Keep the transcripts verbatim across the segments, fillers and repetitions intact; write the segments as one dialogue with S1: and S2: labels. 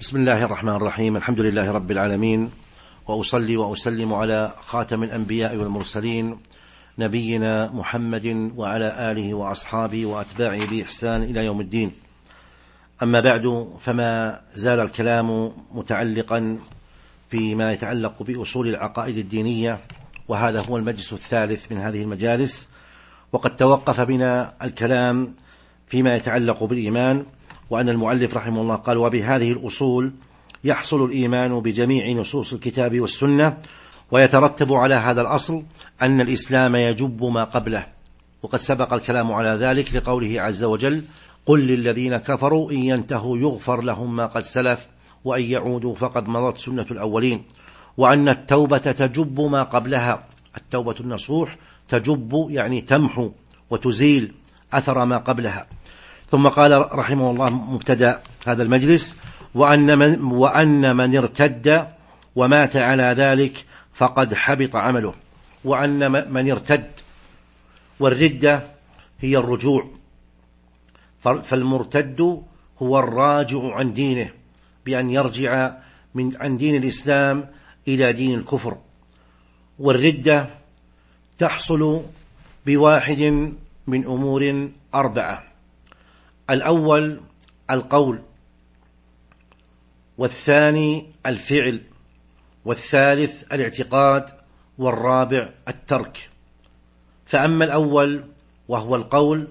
S1: بسم الله الرحمن الرحيم. الحمد لله رب العالمين، وأصلي وأسلم على خاتم الأنبياء والمرسلين نبينا محمد وعلى آله وأصحابه وأتباعه بإحسان إلى يوم الدين. أما بعد، فما زال الكلام متعلقا فيما يتعلق بأصول العقائد الدينية، وهذا هو المجلس الثالث من هذه المجالس. وقد توقف بنا الكلام فيما يتعلق بالإيمان، وأن المؤلف رحمه الله قال: وبهذه الأصول يحصل الإيمان بجميع نصوص الكتاب والسنة، ويترتب على هذا الأصل أن الإسلام يجب ما قبله. وقد سبق الكلام على ذلك لقوله عز وجل: قل للذين كفروا إن ينتهوا يغفر لهم ما قد سلف وإن يعودوا فقد مضت سنة الأولين. وأن التوبة تجب ما قبلها، التوبة النصوح تجب يعني تمحو وتزيل أثر ما قبلها. ثم قال رحمه الله مبتدأ هذا المجلس: وأن من, وأن من ارتد ومات على ذلك فقد حبط عمله. وأن من ارتد، والردة هي الرجوع، فالمرتد هو الراجع عن دينه بأن يرجع من عن دين الإسلام إلى دين الكفر. والردة تحصل بواحد من أمور أربعة: الأول القول، والثاني الفعل، والثالث الاعتقاد، والرابع الترك. فأما الأول وهو القول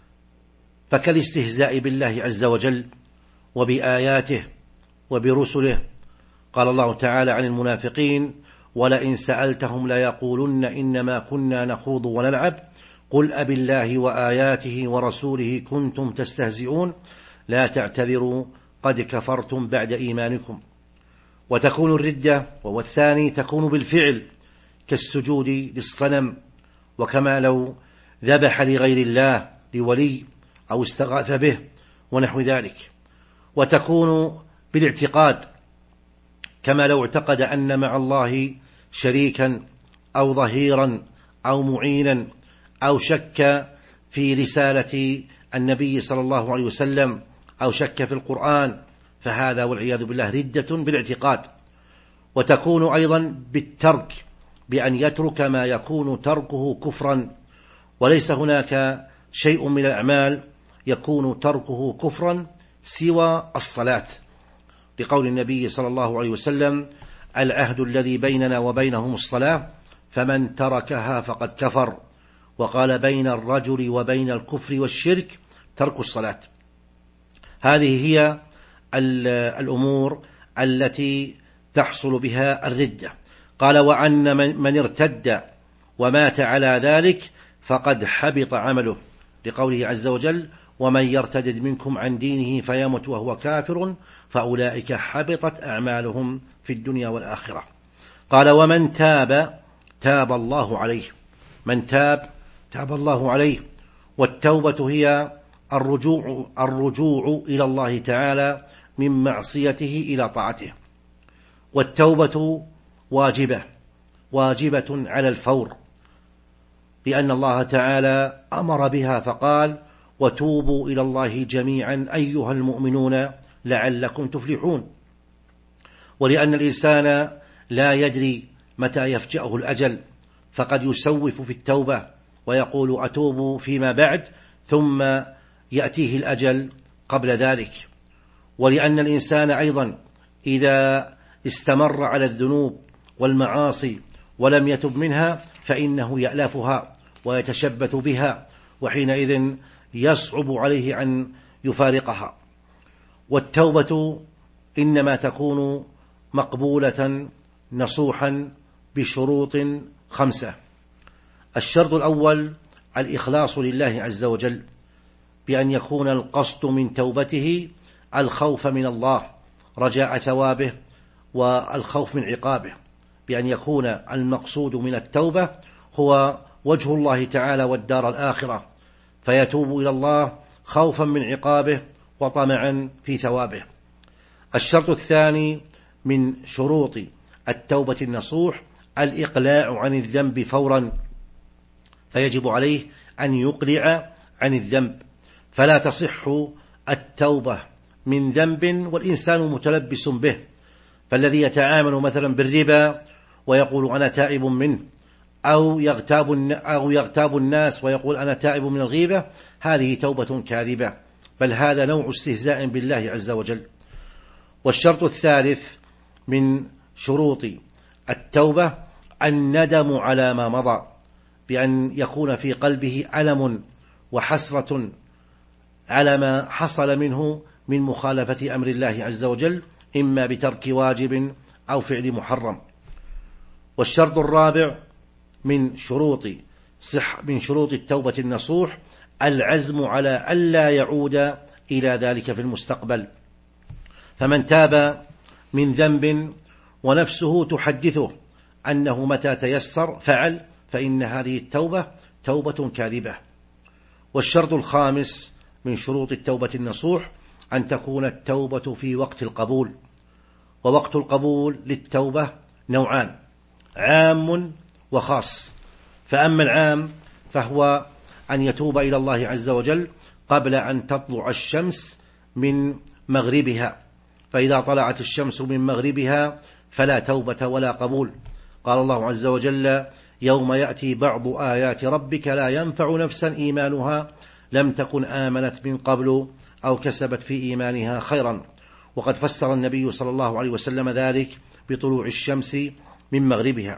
S1: فكالاستهزاء بالله عز وجل وبآياته وبرسله. قال الله تعالى عن المنافقين: ولئن سألتهم ليقولن إنما كنا نخوض ونلعب قل أبالله وآياته ورسوله كنتم تستهزئون لا تعتذروا قد كفرتم بعد إيمانكم. وتكون الردة وهو الثاني تكون بالفعل، كالسجود للصنم، وكما لو ذبح لغير الله لولي أو استغاث به ونحو ذلك. وتكون بالاعتقاد، كما لو اعتقد أن مع الله شريكا أو ظهيرا أو معينا، أو شك في رسالة النبي صلى الله عليه وسلم، أو شك في القرآن، فهذا والعياذ بالله ردة بالاعتقاد. وتكون أيضا بالترك، بأن يترك ما يكون تركه كفرا، وليس هناك شيء من الأعمال يكون تركه كفرا سوى الصلاة، لقول النبي صلى الله عليه وسلم: العهد الذي بيننا وبينهم الصلاة فمن تركها فقد كفر. وقال: بين الرجل وبين الكفر والشرك ترك الصلاة. هذه هي الأمور التي تحصل بها الردة. قال: وأن من ارتد ومات على ذلك فقد حبط عمله، لقوله عز وجل: ومن يرتد منكم عن دينه فيمت وهو كافر فأولئك حبطت أعمالهم في الدنيا والآخرة. قال: ومن تاب تاب الله عليه. من تاب تاب الله عليه. والتوبة هي الرجوع, الرجوع إلى الله تعالى من معصيته إلى طاعته. والتوبة واجبة واجبة على الفور، لأن الله تعالى أمر بها فقال: وتوبوا إلى الله جميعا أيها المؤمنون لعلكم تفلحون. ولأن الإنسان لا يدري متى يفجأه الأجل، فقد يسوف في التوبة ويقول أتوب فيما بعد، ثم يأتيه الأجل قبل ذلك. ولأن الإنسان أيضا إذا استمر على الذنوب والمعاصي ولم يتب منها فإنه يألفها ويتشبث بها، وحينئذ يصعب عليه أن يفارقها. والتوبة إنما تكون مقبولة نصوحا بشروط خمسة. الشرط الأول الإخلاص لله عز وجل، بأن يكون القصد من توبته الخوف من الله رجاء ثوابه والخوف من عقابه، بأن يكون المقصود من التوبة هو وجه الله تعالى والدار الآخرة، فيتوب إلى الله خوفا من عقابه وطمعا في ثوابه. الشرط الثاني من شروط التوبة النصوح الإقلاع عن الذنب فورا، فيجب عليه أن يقلع عن الذنب، فلا تصح التوبة من ذنب والإنسان متلبس به، فالذي يتعامل مثلا بالربا ويقول أنا تائب منه، أو يغتاب, أو يغتاب الناس ويقول أنا تائب من الغيبة، هذه توبة كاذبة، بل هذا نوع استهزاء بالله عز وجل. والشرط الثالث من شروط التوبة الندم على ما مضى، بأن يكون في قلبه ألم وحسرة على ما حصل منه من مخالفة أمر الله عز وجل، إما بترك واجب أو فعل محرم. والشرط الرابع من شروط صح من شروط التوبة النصوح العزم على ألا يعود إلى ذلك في المستقبل. فمن تاب من ذنب ونفسه تحدثه أنه متى تيسر فعل، فإن هذه التوبة توبة كاذبة. والشرط الخامس من شروط التوبة النصوح أن تكون التوبة في وقت القبول. ووقت القبول للتوبة نوعان: عام وخاص. فأما العام فهو أن يتوب إلى الله عز وجل قبل أن تطلع الشمس من مغربها، فإذا طلعت الشمس من مغربها فلا توبة ولا قبول. قال الله عز وجل: يوم يأتي بعض آيات ربك لا ينفع نفسا إيمانها لم تكن آمنت من قبل أو كسبت في إيمانها خيرا. وقد فسر النبي صلى الله عليه وسلم ذلك بطلوع الشمس من مغربها.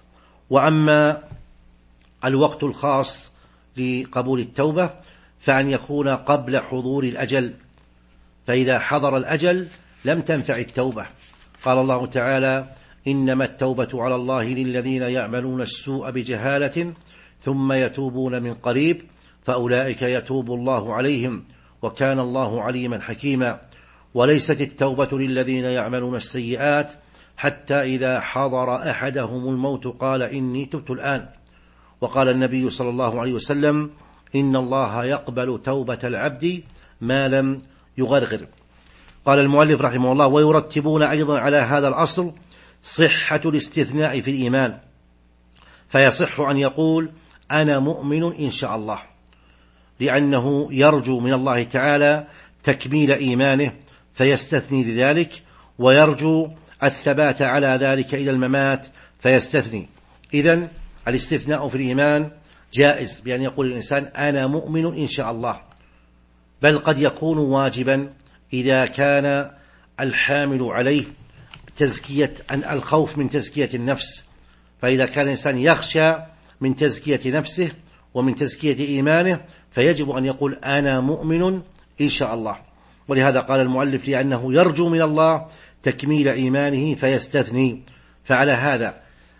S1: وأما الوقت الخاص لقبول التوبة فأن يكون قبل حضور الأجل، فإذا حضر الأجل لم تنفع التوبة. قال الله تعالى: إنما التوبة على الله للذين يعملون السوء بجهالة ثم يتوبون من قريب فأولئك يتوب الله عليهم وكان الله عليما حكيما. وليست التوبة للذين يعملون السيئات حتى إذا حضر أحدهم الموت قال إني تبت الآن. وقال النبي صلى الله عليه وسلم: إن الله يقبل توبة العبد ما لم يغرغر. قال المؤلف رحمه الله: ويرتبون أيضا على هذا الأصل صحة الاستثناء في الإيمان، فيصح أن يقول أنا مؤمن إن شاء الله، لأنه يرجو من الله تعالى تكميل إيمانه فيستثني لذلك، ويرجو الثبات على ذلك إلى الممات فيستثني. إذن الاستثناء في الإيمان جائز، بأن يقول الإنسان أنا مؤمن إن شاء الله، بل قد يكون واجبا إذا كان الحامل عليه تزكية الخوف من تزكية النفس. فإذا كان الإنسان يخشى من تزكية نفسه ومن تزكية إيمانه فيجب أن يقول أنا مؤمن إن شاء الله. ولهذا قال المؤلف: لأنه يرجو من الله تكميل إيمانه فيستثني. فعلى هذا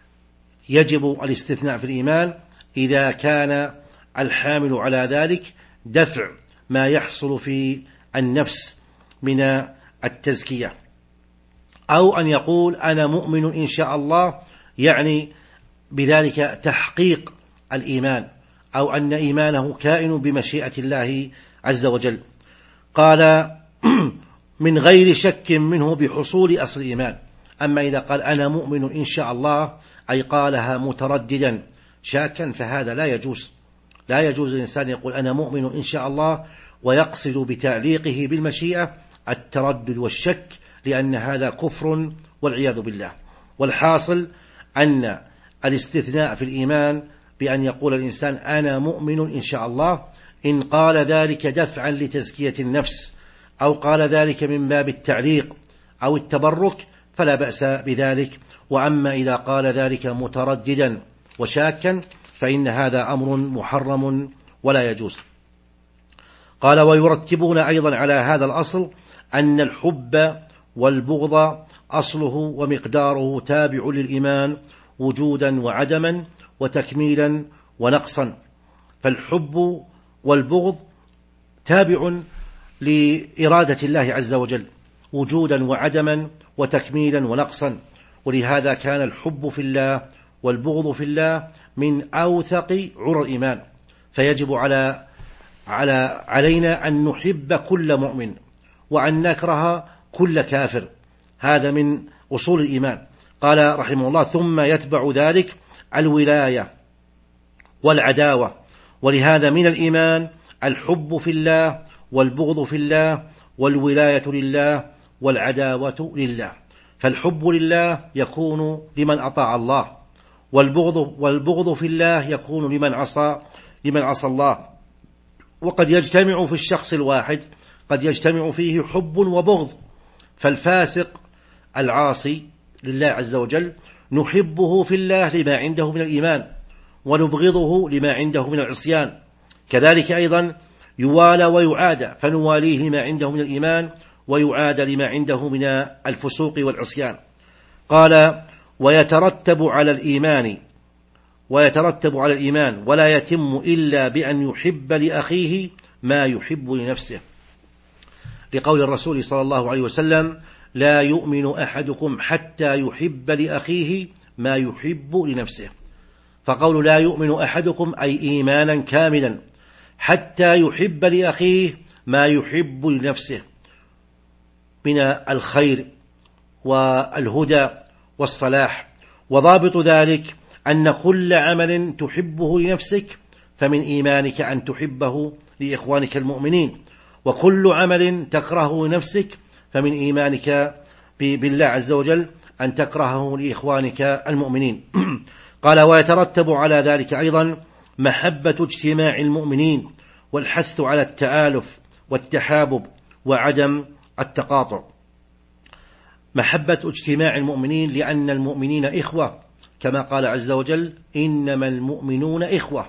S1: يجب الاستثناء في الإيمان إذا كان الحامل على ذلك دفع ما يحصل في النفس من التزكية، أو أن يقول أنا مؤمن إن شاء الله، يعني بذلك تحقيق الإيمان، أو أن إيمانه كائن بمشيئة الله عز وجل. قال: من غير شك منه بحصول أصل الإيمان. أما إذا قال أنا مؤمن إن شاء الله أي قالها مترددا شاكا فهذا لا يجوز. لا يجوز الإنسان يقول أنا مؤمن إن شاء الله ويقصد بتعليقه بالمشيئة التردد والشك، لأن هذا كفر والعياذ بالله. والحاصل أن الاستثناء في الإيمان بأن يقول الإنسان أنا مؤمن إن شاء الله، إن قال ذلك دفعا لتزكية النفس أو قال ذلك من باب التعليق أو التبرك فلا بأس بذلك. وأما إذا قال ذلك مترددا وشاكا فإن هذا أمر محرم ولا يجوز. قال: ويرتبون أيضا على هذا الأصل أن الحب والبغض أصله ومقداره تابع للإيمان وجودا وعدما وتكميلا ونقصا. فالحب والبغض تابع لإرادة الله عز وجل وجودا وعدما وتكميلا ونقصا. ولهذا كان الحب في الله والبغض في الله من أوثق عرى الإيمان. فيجب على على علينا أن نحب كل مؤمن وأن نكره كل كافر، هذا من أصول الإيمان. قال رحمه الله: ثم يتبع ذلك الولاية والعداوة. ولهذا من الإيمان الحب في الله والبغض في الله والولاية لله والعداوة لله. فالحب لله يكون لمن أطاع الله، والبغض, والبغض في الله يكون لمن عصى لمن عصى الله. وقد يجتمع في الشخص الواحد قد يجتمع فيه حب وبغض. فالفاسق العاصي لله عز وجل نحبه في الله لما عنده من الإيمان، ونبغضه لما عنده من العصيان. كذلك أيضا يوالى ويعادى، فنواليه لما عنده من الإيمان، ويعادى لما عنده من الفسوق والعصيان. قال: ويترتب على الإيمان ويترتب على الإيمان ولا يتم إلا بأن يحب لأخيه ما يحب لنفسه، لقول الرسول صلى الله عليه وسلم: لا يؤمن أحدكم حتى يحب لأخيه ما يحب لنفسه. فقول لا يؤمن أحدكم أي إيمانا كاملا حتى يحب لأخيه ما يحب لنفسه من الخير والهدى والصلاح. وضابط ذلك أن كل عمل تحبه لنفسك فمن إيمانك أن تحبه لإخوانك المؤمنين، وكل عمل تكرهه لنفسك فمن إيمانك بالله عز وجل أن تكرهه لإخوانك المؤمنين. قال: ويترتب على ذلك أيضا محبة اجتماع المؤمنين والحث على التآلف والتحابب وعدم التقاطع. محبة اجتماع المؤمنين لأن المؤمنين إخوة، كما قال عز وجل: إنما المؤمنون إخوة.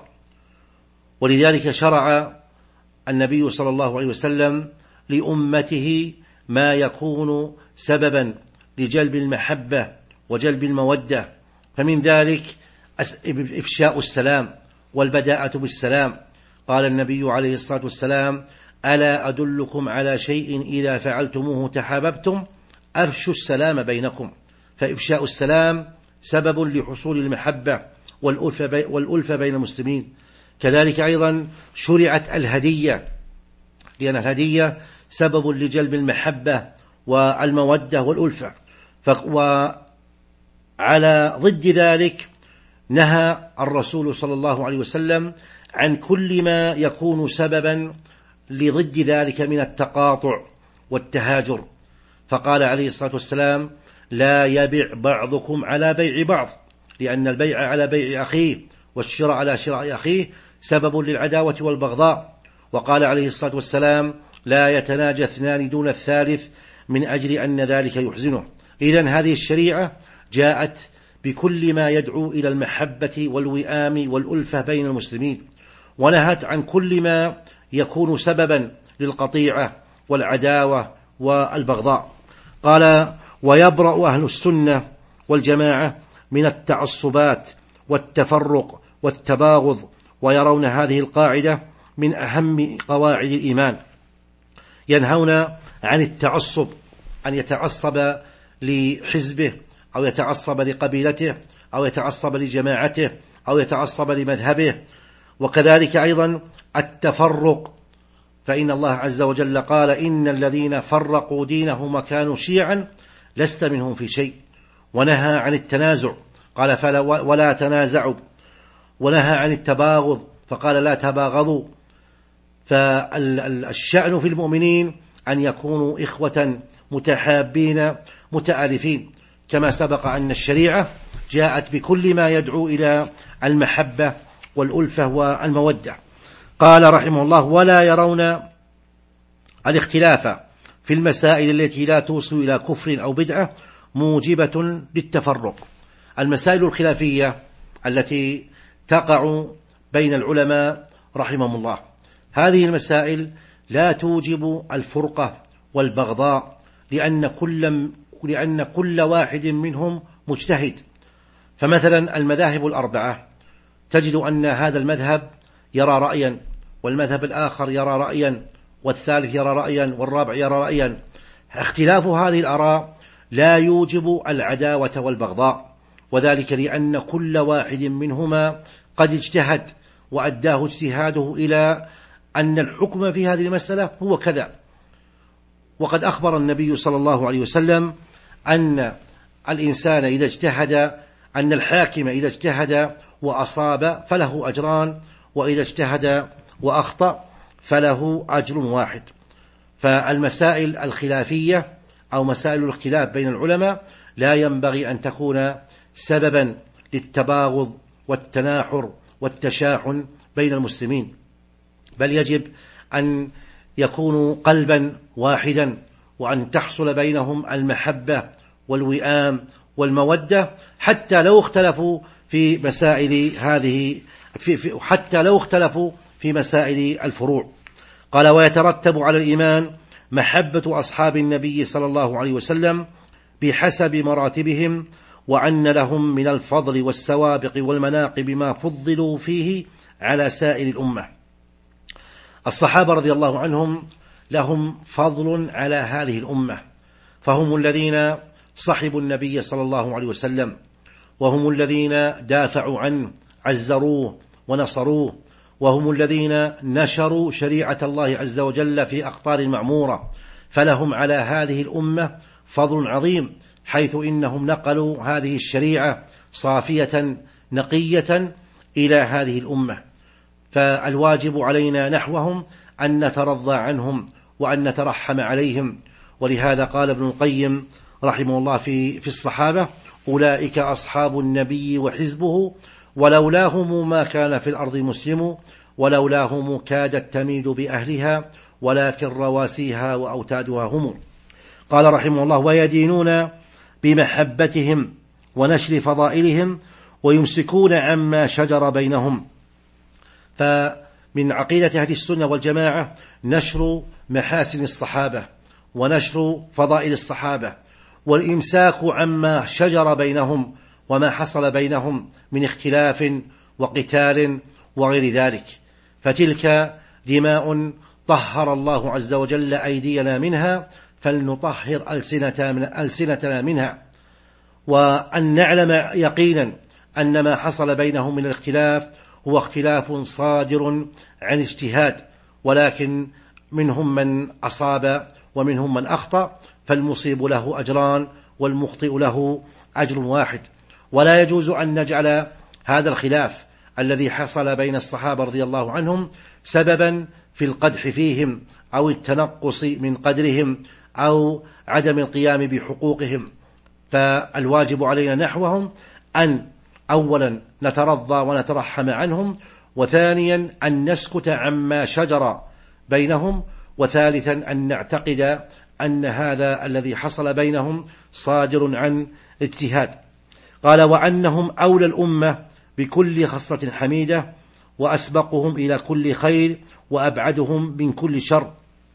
S1: ولذلك شرع النبي صلى الله عليه وسلم لأمته ما يكون سببا لجلب المحبة وجلب المودة، فمن ذلك إفشاء السلام والبداءة بالسلام. قال النبي عليه الصلاة والسلام: ألا أدلكم على شيء إذا فعلتموه تحاببتم؟ أفشوا السلام بينكم. فإفشاء السلام سبب لحصول المحبة والألفة بين المسلمين. كذلك أيضا شرعت الهدية، لأن الهدية سبب لجلب المحبة والمودة والألفة. وعلى ضد ذلك نهى الرسول صلى الله عليه وسلم عن كل ما يكون سببا لضد ذلك من التقاطع والتهاجر، فقال عليه الصلاة والسلام: لا يبيع بعضكم على بيع بعض، لأن البيع على بيع أخيه والشراء على شراء أخيه سبب للعداوة والبغضاء. وقال عليه الصلاة والسلام: لا يتناجى اثنان دون الثالث من أجل أن ذلك يحزنه. إذن هذه الشريعة جاءت بكل ما يدعو إلى المحبة والوئام والألفة بين المسلمين، ونهت عن كل ما يكون سببا للقطيعة والعداوة والبغضاء. قال: ويبرأ أهل السنة والجماعة من التعصبات والتفرق والتباغض، ويرون هذه القاعدة من أهم قواعد الإيمان. ينهون عن التعصب، أن يتعصب لحزبه أو يتعصب لقبيلته أو يتعصب لجماعته أو يتعصب لمذهبه. وكذلك أيضا التفرق، فإن الله عز وجل قال: إن الذين فرقوا دينهم وكانوا شيعا لست منهم في شيء. ونهى عن التنازع، قال: فلا ولا تنازعوا. ونهى عن التباغض، فقال: لا تباغضوا. فالشأن في المؤمنين أن يكونوا إخوة متحابين متآلفين، كما سبق أن الشريعة جاءت بكل ما يدعو إلى المحبة والألفة والمودة. قال رحمه الله: ولا يرون الاختلاف في المسائل التي لا توصل إلى كفر أو بدعة موجبة للتفرق. المسائل الخلافية التي تقع بين العلماء رحمهم الله، هذه المسائل لا توجب الفرقة والبغضاء، لأن كل, لأن كل واحد منهم مجتهد. فمثلا المذاهب الأربعة تجد أن هذا المذهب يرى رأيا، والمذهب الآخر يرى رأيا، والثالث يرى رأيا، والرابع يرى رأيا. اختلاف هذه الآراء لا يوجب العداوة والبغضاء، وذلك لأن كل واحد منهما قد اجتهد وأداه اجتهاده إلى أن الحكم في هذه المسألة هو كذا. وقد أخبر النبي صلى الله عليه وسلم أن الإنسان إذا اجتهد، أن الحاكم إذا اجتهد وأصاب فله أجران، وإذا اجتهد وأخطأ فله أجر واحد. فالمسائل الخلافية أو مسائل الاختلاف بين العلماء لا ينبغي أن تكون سببا للتباغض والتناحر والتشاحن بين المسلمين، بل يجب أن يكونوا قلبا واحدا، وأن تحصل بينهم المحبة والوئام والمودة، حتى لو اختلفوا في مسائل هذه في في حتى لو اختلفوا في مسائل الفروع. قال: ويترتب على الإيمان محبة أصحاب النبي صلى الله عليه وسلم بحسب مراتبهم، وأن لهم من الفضل والسوابق والمناقب ما فضلوا فيه على سائر الأمة. الصحابة رضي الله عنهم لهم فضل على هذه الأمة، فهم الذين صحبوا النبي صلى الله عليه وسلم، وهم الذين دافعوا عنه، عزروه ونصروه، وهم الذين نشروا شريعة الله عز وجل في أقطار المعمورة، فلهم على هذه الأمة فضل عظيم، حيث إنهم نقلوا هذه الشريعة صافية نقية إلى هذه الأمة. فالواجب علينا نحوهم أن نترضى عنهم وأن نترحم عليهم. ولهذا قال ابن القيم رحمه الله في في الصحابة: أولئك أصحاب النبي وحزبه، ولولاهم ما كان في الأرض مسلم، ولولاهم كادت تميد بأهلها، ولكن رواسيها وأوتادها هم. قال رحمه الله: ويدينون بمحبتهم ونشر فضائلهم، ويمسكون عما شجر بينهم. فمن عقيدة أهل السنة والجماعة نشر محاسن الصحابة ونشر فضائل الصحابة، والإمساك عما شجر بينهم وما حصل بينهم من اختلاف وقتال وغير ذلك، فتلك دماء طهر الله عز وجل أيدينا منها، فلنطهر ألسنتنا منها. وأن نعلم يقينا أن ما حصل بينهم من الاختلاف هو اختلاف صادر عن اجتهاد، ولكن منهم من أصاب ومنهم من أخطأ، فالمصيب له أجران والمخطئ له أجر واحد. ولا يجوز أن نجعل هذا الخلاف الذي حصل بين الصحابة رضي الله عنهم سببا في القدح فيهم أو التنقص من قدرهم أو عدم القيام بحقوقهم. فالواجب علينا نحوهم أن أولا نترضى ونترحم عنهم، وثانيا أن نسكت عما شجر بينهم، وثالثا أن نعتقد أن هذا الذي حصل بينهم صادر عن اجتهاد. قال: وأنهم أولى الأمة بكل خصلة حميدة، وأسبقهم إلى كل خير، وأبعدهم من كل شر،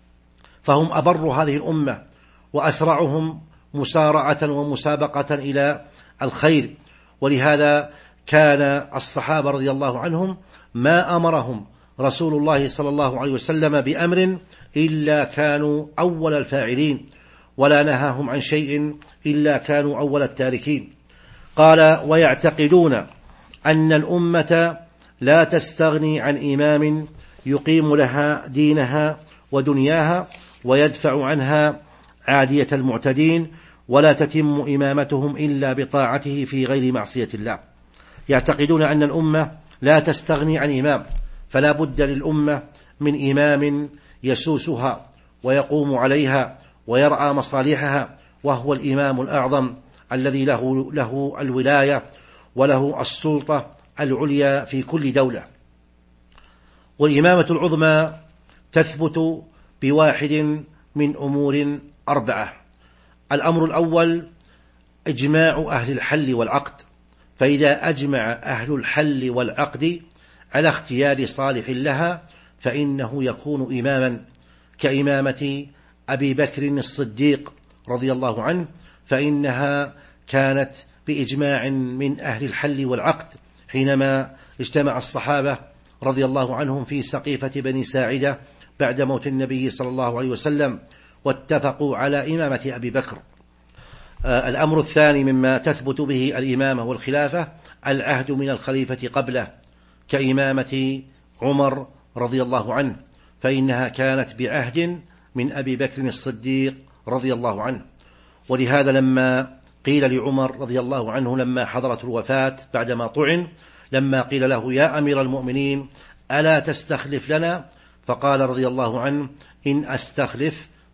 S1: فهم أبر هذه الأمة وأسرعهم مسارعة ومسابقة إلى الخير. ولهذا كان الصحابة رضي الله عنهم ما أمرهم رسول الله صلى الله عليه وسلم بأمر إلا كانوا أول الفاعلين، ولا نهاهم عن شيء إلا كانوا أول التاركين. قال: ويعتقدون أن الأمة لا تستغني عن إمام يقيم لها دينها ودنياها، ويدفع عنها عادية المعتدين، ولا تتم إمامتهم إلا بطاعته في غير معصية الله. يعتقدون أن الأمة لا تستغني عن إمام، فلا بد للأمة من إمام يسوسها ويقوم عليها ويرعى مصالحها، وهو الإمام الأعظم الذي له, له الولاية وله السلطة العليا في كل دولة. والإمامة العظمى تثبت بواحد من أمور أربعة. الأمر الأول إجماع أهل الحل والعقد، فإذا أجمع أهل الحل والعقد على اختيار صالح لها فإنه يكون إماما، كإمامة أبي بكر الصديق رضي الله عنه، فإنها كانت بإجماع من أهل الحل والعقد حينما اجتمع الصحابة رضي الله عنهم في سقيفة بني ساعدة بعد موت النبي صلى الله عليه وسلم، واتفقوا على إمامة أبي بكر. آه الأمر الثاني مما تثبت به الإمامة والخلافة العهد من الخليفة قبله، كإمامة عمر رضي الله عنه، فإنها كانت بعهد من أبي بكر الصديق رضي الله عنه. ولهذا لما قيل لعمر رضي الله عنه لما حضرت الوفاة بعدما طعن، لما قيل له: يا أمير المؤمنين ألا تستخلف لنا؟ فقال رضي الله عنه: إن أستخلف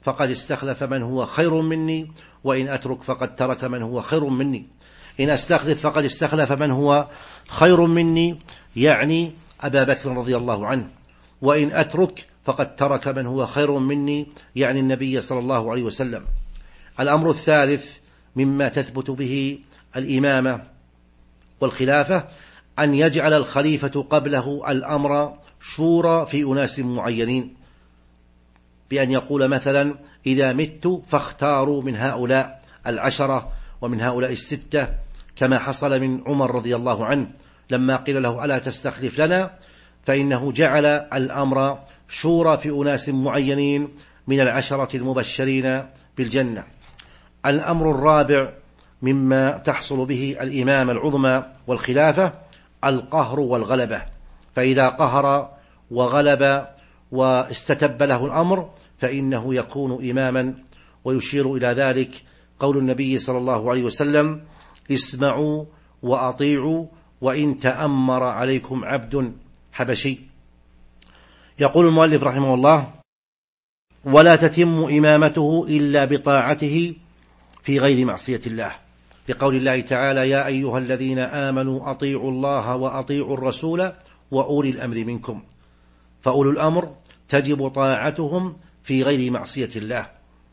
S1: فقد استخلف من هو خير مني، وإن أترك فقد ترك من هو خير مني. إن أستخلف فقد استخلف من هو خير مني، يعني أبا بكر رضي الله عنه، وإن أترك فقد ترك من هو خير مني، يعني النبي صلى الله عليه وسلم. الأمر الثالث مما تثبت به الإمامة والخلافة أن يجعل الخليفة قبله الأمر شورى في أناس معينين، بأن يقول مثلا إذا مت فاختاروا من هؤلاء العشرة ومن هؤلاء الستة، كما حصل من عمر رضي الله عنه لما قيل له ألا تستخلف لنا، فإنه جعل الأمر شورى في أناس معينين من العشرة المبشرين بالجنة. الأمر الرابع مما تحصل به الإمامة العظمى والخلافة القهر والغلبة، فإذا قهر وغلب واستتب له الأمر فإنه يكون إماما. ويشير إلى ذلك قول النبي صلى الله عليه وسلم اسمعوا وأطيعوا وإن تأمر عليكم عبد حبشي. يقول المؤلف رحمه الله ولا تتم إمامته إلا بطاعته في غير معصية الله، بقول الله تعالى يا أيها الذين آمنوا أطيعوا الله وأطيعوا الرسول وأولي الأمر منكم، فأولو الأمر تجب طاعتهم في غير معصية الله،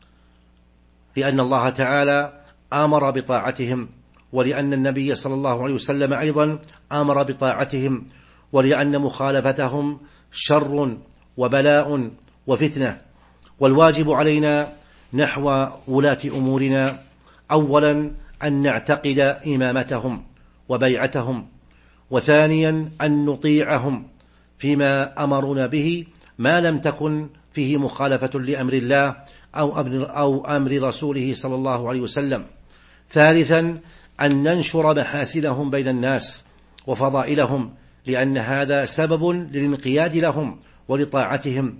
S1: لأن الله تعالى آمر بطاعتهم، ولأن النبي صلى الله عليه وسلم أيضا آمر بطاعتهم، ولأن مخالفتهم شر وبلاء وفتنة. والواجب علينا نحو ولاة أمورنا أولا أن نعتقد إمامتهم وبيعتهم، وثانيا أن نطيعهم فيما أمرنا به ما لم تكن فيه مخالفة لأمر الله أو أمر رسوله صلى الله عليه وسلم، ثالثا أن ننشر محاسنهم بين الناس وفضائلهم، لأن هذا سبب للانقياد لهم ولطاعتهم،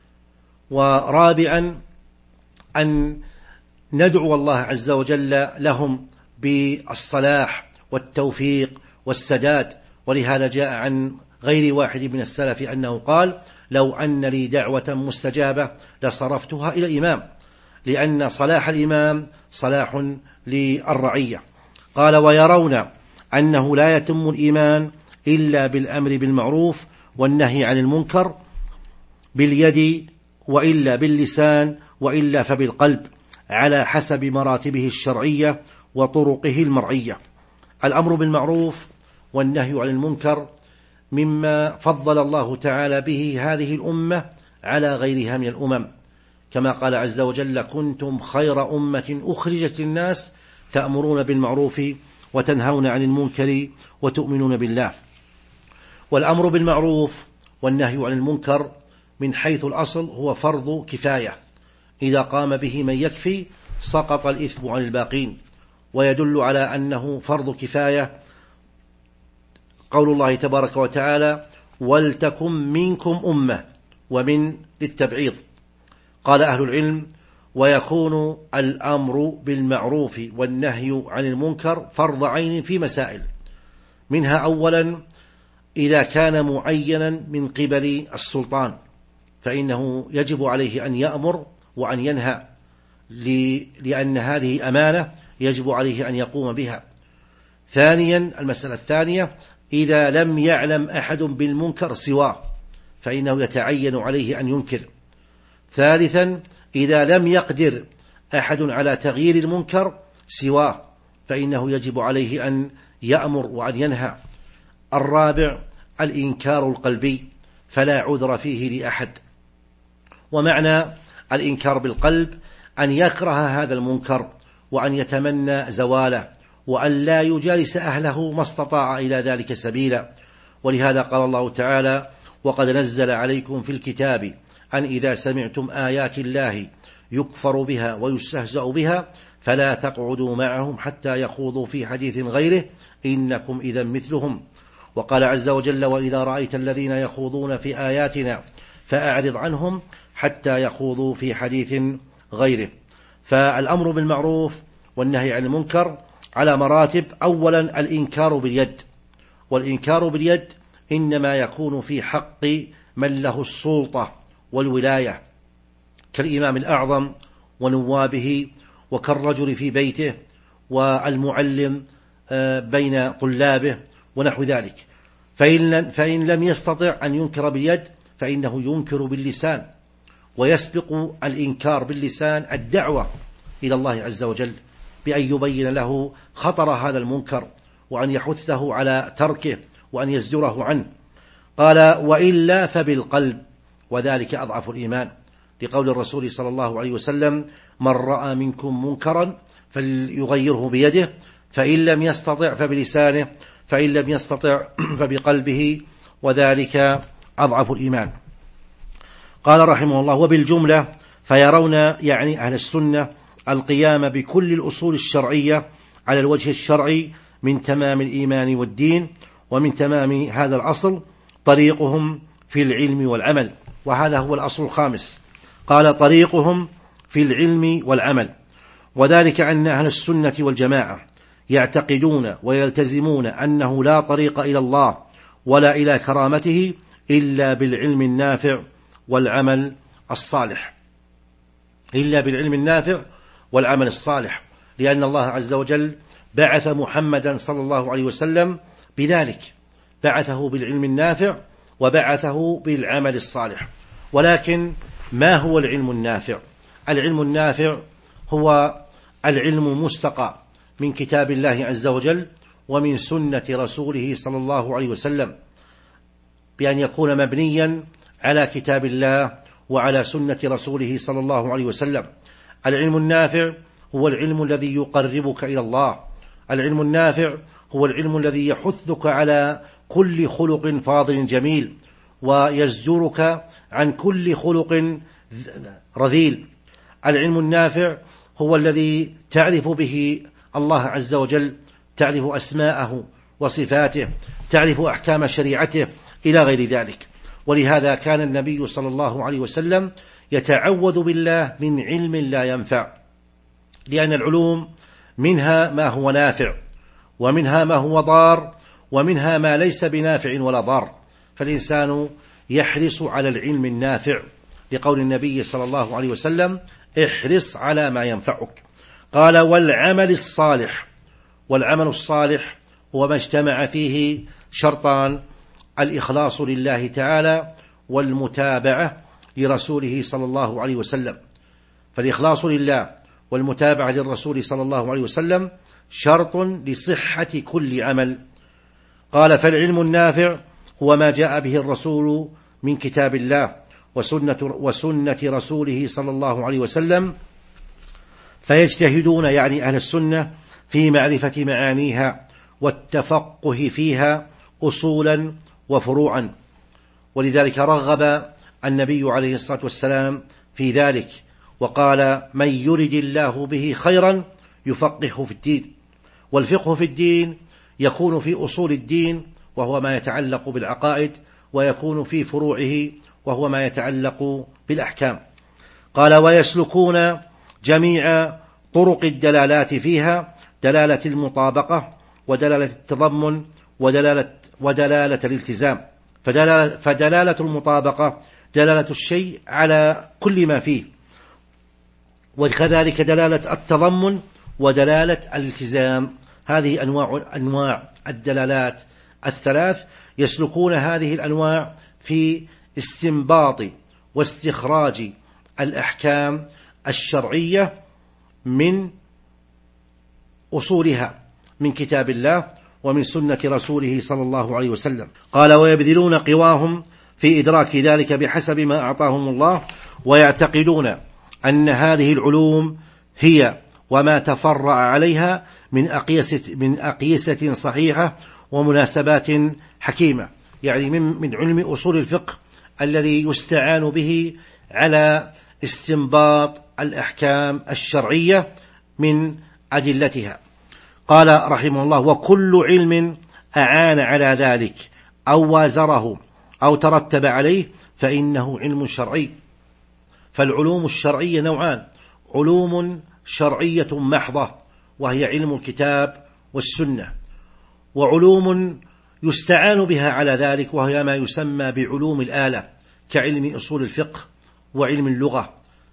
S1: ورابعا أن ندعو الله عز وجل لهم بالصلاح والتوفيق والسداد. ولهذا جاء عن غير واحد من السلف أنه قال لو أن لي دعوة مستجابة لصرفتها إلى الإمام، لأن صلاح الإمام صلاح للرعية. قال ويرون أنه لا يتم الإيمان إلا بالأمر بالمعروف والنهي عن المنكر باليد، وإلا باللسان، وإلا فبالقلب، على حسب مراتبه الشرعية وطرقه المرعية. الأمر بالمعروف والنهي عن المنكر مما فضل الله تعالى به هذه الأمة على غيرها من الأمم، كما قال عز وجل كنتم خير أمة أخرجت للناس تأمرون بالمعروف وتنهون عن المنكر وتؤمنون بالله. والأمر بالمعروف والنهي عن المنكر من حيث الأصل هو فرض كفاية، إذا قام به من يكفي سقط الإثم عن الباقين. ويدل على أنه فرض كفاية قول الله تبارك وتعالى ولتكن منكم أمة، ومن للتبعيض. قال أهل العلم ويكون الأمر بالمعروف والنهي عن المنكر فرض عين في مسائل، منها أولا إذا كان معينا من قبل السلطان فإنه يجب عليه أن يأمر وأن ينهى، لأن هذه أمانة يجب عليه أن يقوم بها. ثانيا المسألة الثانية إذا لم يعلم أحد بالمنكر سواه فإنه يتعين عليه أن ينكر. ثالثا إذا لم يقدر أحد على تغيير المنكر سواه فإنه يجب عليه أن يأمر وأن ينهى. الرابع الإنكار القلبي فلا عذر فيه لأحد. ومعنى الإنكار بالقلب أن يكره هذا المنكر وأن يتمنى زواله وأن لا يجالس أهله ما استطاع إلى ذلك سبيلا. ولهذا قال الله تعالى وقد نزل عليكم في الكتاب أن إذا سمعتم آيات الله يكفر بها ويستهزأ بها فلا تقعدوا معهم حتى يخوضوا في حديث غيره إنكم إذا مثلهم. وقال عز وجل وإذا رأيت الذين يخوضون في آياتنا فأعرض عنهم حتى يخوضوا في حديث غيره. فالأمر بالمعروف والنهي عن المنكر على مراتب. أولا الإنكار باليد، والإنكار باليد إنما يكون في حق من له السلطة والولاية، كالإمام الأعظم ونوابه، وكالرجل في بيته، والمعلم بين طلابه ونحو ذلك. فإن لم يستطع أن ينكر باليد فإنه ينكر باللسان، ويسبق الإنكار باللسان الدعوة إلى الله عز وجل بأن يبين له خطر هذا المنكر، وأن يحثه على تركه، وأن يزجره عنه. قال: وإلا فبالقلب، وذلك أضعف الإيمان، لقول الرسول صلى الله عليه وسلم: من رأى منكم منكرا فليغيره بيده، فإن لم يستطع فبلسانه، فإن لم يستطع فبقلبه، وذلك أضعف الإيمان. قال رحمه الله: وبالجملة فيرون، يعني أهل السنة، القيام بكل الأصول الشرعية على الوجه الشرعي من تمام الإيمان والدين، ومن تمام هذا الأصل طريقهم في العلم والعمل. وهذا هو الأصل الخامس. قال: طريقهم في العلم والعمل، وذلك أن أهل السنة والجماعة يعتقدون ويلتزمون أنه لا طريق إلى الله ولا إلى كرامته إلا بالعلم النافع والعمل الصالح، إلا بالعلم النافع والعمل الصالح، لأن الله عز وجل بعث محمدا صلى الله عليه وسلم بذلك، بعثه بالعلم النافع وبعثه بالعمل الصالح. ولكن ما هو العلم النافع؟ العلم النافع هو العلم المستقى من كتاب الله عز وجل ومن سنة رسوله صلى الله عليه وسلم، بأن يكون مبنيا على كتاب الله وعلى سنة رسوله صلى الله عليه وسلم. العلم النافع هو العلم الذي يقربك إلى الله. العلم النافع هو العلم الذي يحثك على كل خلق فاضل جميل، ويزجرك عن كل خلق رذيل. العلم النافع هو الذي تعرف به الله عز وجل، تعرف أسماءه وصفاته، تعرف أحكام شريعته إلى غير ذلك. ولهذا كان النبي صلى الله عليه وسلم يتعوذ بالله من علم لا ينفع، لأن العلوم منها ما هو نافع، ومنها ما هو ضار، ومنها ما ليس بنافع ولا ضار. فالإنسان يحرص على العلم النافع، لقول النبي صلى الله عليه وسلم: احرص على ما ينفعك. قال: والعمل الصالح، والعمل الصالح هو ما اجتمع فيه شرطان: الإخلاص لله تعالى والمتابعة لرسوله صلى الله عليه وسلم. فالإخلاص لله والمتابعة للرسول صلى الله عليه وسلم شرط لصحة كل عمل. قال: فالعلم النافع هو ما جاء به الرسول من كتاب الله وسنة, وسنة رسوله صلى الله عليه وسلم، فيجتهدون، يعني أهل السنة، في معرفة معانيها والتفقه فيها أصولا وفروعا. ولذلك رغب النبي عليه الصلاة والسلام في ذلك، وقال: من يرد الله به خيرا يفقهه في الدين. والفقه في الدين يكون في أصول الدين، وهو ما يتعلق بالعقائد، ويكون في فروعه، وهو ما يتعلق بالأحكام. قال: ويسلكون جميع طرق الدلالات فيها، دلالة المطابقة ودلالة التضمن ودلالة, ودلالة الالتزام. فدلالة, فدلالة المطابقة دلالة الشيء على كل ما فيه، وكذلك دلالة التضمن ودلالة الالتزام. هذه أنواع, أنواع الدلالات الثلاث، يسلكون هذه الأنواع في استنباط واستخراج الأحكام الشرعية من أصولها من كتاب الله ومن سنة رسوله صلى الله عليه وسلم. قال: ويبذلون قواهم في إدراك ذلك بحسب ما أعطاهم الله، ويعتقدون أن هذه العلوم هي وما تفرع عليها من أقيسة, من أقيسة صحيحة ومناسبات حكيمة، يعني من, من علم أصول الفقه الذي يستعان به على استنباط الأحكام الشرعية من أدلتها. قال رحمه الله: وكل علم أعان على ذلك أو وازره أو ترتب عليه فإنه علم شرعي. فالعلوم الشرعية نوعان: علوم شرعية محضة وهي علم الكتاب والسنة، وعلوم يستعان بها على ذلك وهي ما يسمى بعلوم الآلة، كعلم أصول الفقه وعلم اللغة.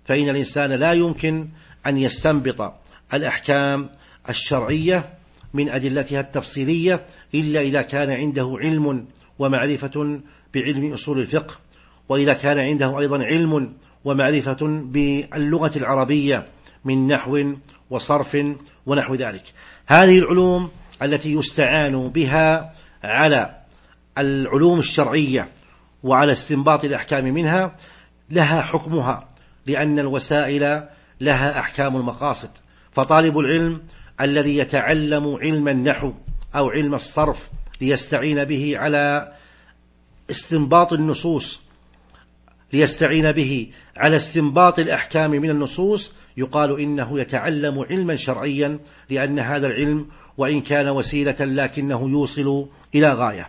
S1: فإن الإنسان لا يمكن أن يستنبط الأحكام الشرعية من أدلتها التفصيلية إلا إذا كان عنده علم ومعرفة بعلم أصول الفقه، وإذا كان عنده أيضا علم ومعرفة باللغة العربية من نحو وصرف ونحو ذلك. هذه العلوم التي يستعان بها على العلوم الشرعية وعلى استنباط الأحكام منها لها حكمها، لأن الوسائل لها أحكام المقاصد. فطالب العلم الذي يتعلم علم النحو أو علم الصرف ليستعين به على استنباط النصوص ليستعين به على استنباط الأحكام من النصوص يقال إنه يتعلم علما شرعيا، لأن هذا العلم وإن كان وسيلة لكنه يوصل إلى غاية.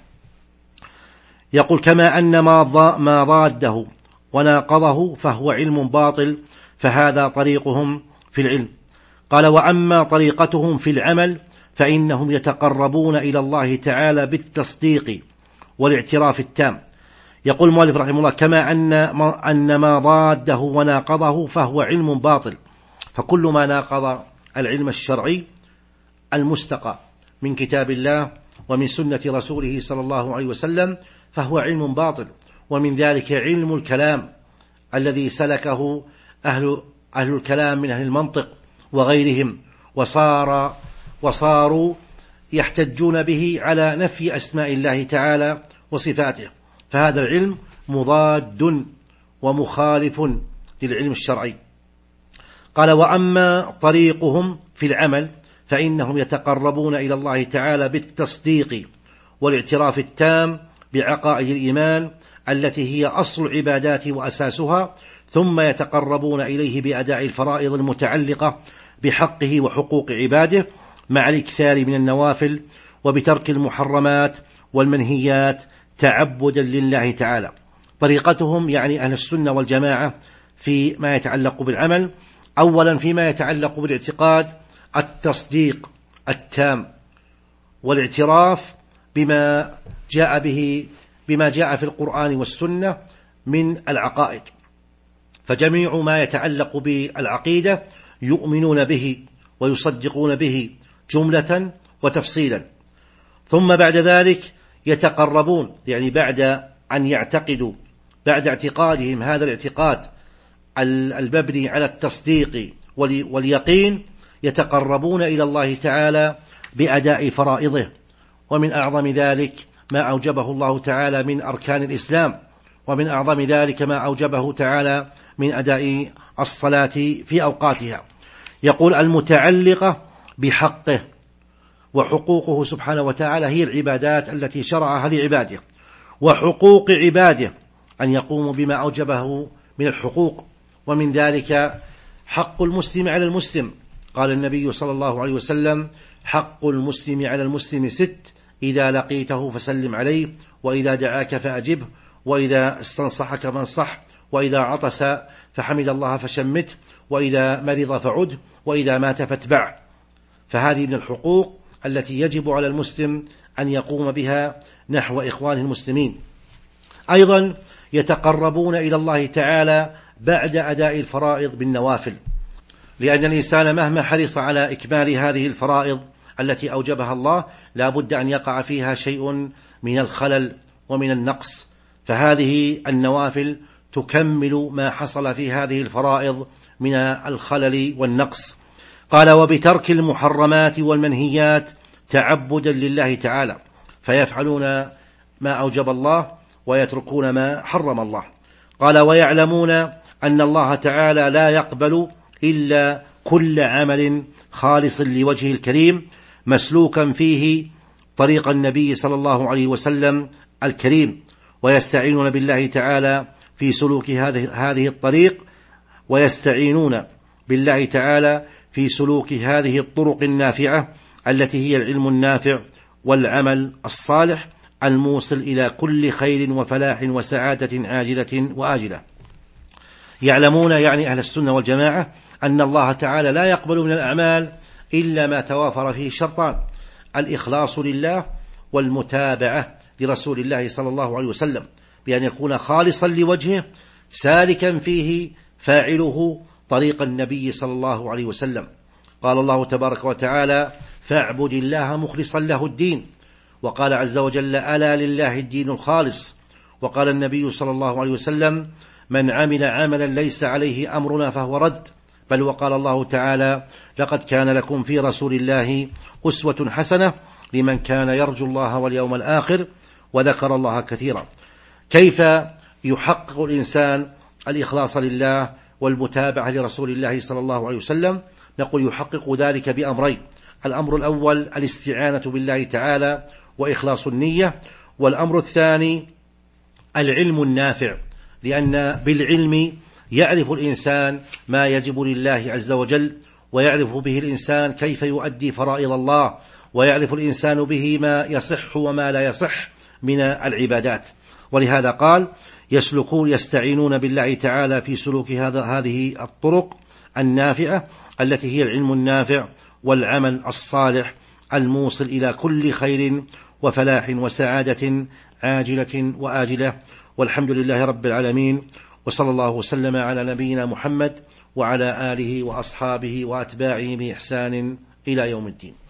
S1: يقول: كما أن ما ضاده وناقضه فهو علم باطل، فهذا طريقهم في العلم. قال: وأما طريقتهم في العمل فإنهم يتقربون إلى الله تعالى بالتصديق والاعتراف التام. يقول المؤلف رحمه الله: كما أن أن ما ضاده وناقضه فهو علم باطل، فكل ما ناقض العلم الشرعي المستقى من كتاب الله ومن سنة رسوله صلى الله عليه وسلم فهو علم باطل. ومن ذلك علم الكلام الذي سلكه أهل, أهل الكلام من أهل المنطق وغيرهم، وصار وصاروا يحتجون به على نفي أسماء الله تعالى وصفاته، فهذا العلم مضاد ومخالف للعلم الشرعي. قال: وأما طريقهم في العمل فإنهم يتقربون إلى الله تعالى بالتصديق والاعتراف التام بعقائد الإيمان التي هي أصل العبادات وأساسها، ثم يتقربون إليه بأداء الفرائض المتعلقة بحقه وحقوق عباده مع الإكثار من النوافل، وبترك المحرمات والمنهيات تعبدا لله تعالى. طريقتهم يعني أهل السنة والجماعة فيما يتعلق بالعمل: أولا فيما يتعلق بالاعتقاد التصديق التام والاعتراف بما جاء به بما جاء في القرآن والسنة من العقائد، فجميع ما يتعلق بالعقيدة يؤمنون به ويصدقون به جملة وتفصيلا. ثم بعد ذلك يتقربون، يعني بعد أن يعتقدوا بعد اعتقادهم هذا الاعتقاد المبني على التصديق واليقين، يتقربون إلى الله تعالى بأداء فرائضه. ومن أعظم ذلك ما أوجبه الله تعالى من أركان الإسلام، ومن أعظم ذلك ما أوجبه تعالى من أداء الصلاة في أوقاتها. يقول: المتعلقة بحقه وحقوقه سبحانه وتعالى هي العبادات التي شرعها لعباده، وحقوق عباده أن يقوموا بما أوجبه من الحقوق، ومن ذلك حق المسلم على المسلم. قال النبي صلى الله عليه وسلم: حق المسلم على المسلم ست: إذا لقيته فسلم عليه، وإذا دعاك فأجبه، وإذا استنصحك فانصح، وإذا عطس فحمد الله فشمته، وإذا مرض فعد، وإذا مات فاتبعه. فهذه من الحقوق التي يجب على المسلم أن يقوم بها نحو إخوانه المسلمين. أيضا يتقربون إلى الله تعالى بعد أداء الفرائض بالنوافل، لأن الإنسان مهما حرص على إكمال هذه الفرائض التي أوجبها الله لا بد أن يقع فيها شيء من الخلل ومن النقص، فهذه النوافل تكمل ما حصل في هذه الفرائض من الخلل والنقص. قال: وبترك المحرمات والمنهيات تعبدا لله تعالى، فيفعلون ما أوجب الله ويتركون ما حرم الله. قال: ويعلمون أن الله تعالى لا يقبل إلا كل عمل خالص لوجهه الكريم مسلوكا فيه طريق النبي صلى الله عليه وسلم الكريم، ويستعينون بالله تعالى في سلوك هذه هذه الطريق ويستعينون بالله تعالى في سلوك هذه الطرق النافعة التي هي العلم النافع والعمل الصالح الموصل إلى كل خير وفلاح وسعادة عاجلة وآجلة. يعلمون يعني أهل السنة والجماعة أن الله تعالى لا يقبل من الأعمال إلا ما توافر فيه شرطان: الإخلاص لله والمتابعة لرسول الله صلى الله عليه وسلم، بأن يكون خالصا لوجهه سالكا فيه فاعله طريق النبي صلى الله عليه وسلم. قال الله تبارك وتعالى: فاعبد الله مخلصا له الدين. وقال عز وجل: ألا لله الدين الخالص. وقال النبي صلى الله عليه وسلم: من عمل عملا ليس عليه أمرنا فهو رد. بل وقال الله تعالى: لقد كان لكم في رسول الله أسوة حسنة لمن كان يرجو الله واليوم الآخر وذكر الله كثيرا. كيف يحقق الإنسان الإخلاص لله والمتابعة لرسول الله صلى الله عليه وسلم؟ نقول يحقق ذلك بأمرين: الأمر الأول الاستعانة بالله تعالى وإخلاص النية، والأمر الثاني العلم النافع، لأن بالعلم يعرف الإنسان ما يجب لله عز وجل، ويعرف به الإنسان كيف يؤدي فرائض الله، ويعرف الإنسان به ما يصح وما لا يصح من العبادات. ولهذا قال: يسلكون يستعينون بالله تعالى في سلوك هذا هذه الطرق النافعة التي هي العلم النافع والعمل الصالح الموصل إلى كل خير وفلاح وسعادة عاجلة وآجلة. والحمد لله رب العالمين، وصلى الله وسلم على نبينا محمد وعلى آله وأصحابه وأتباعه بإحسان إلى يوم الدين.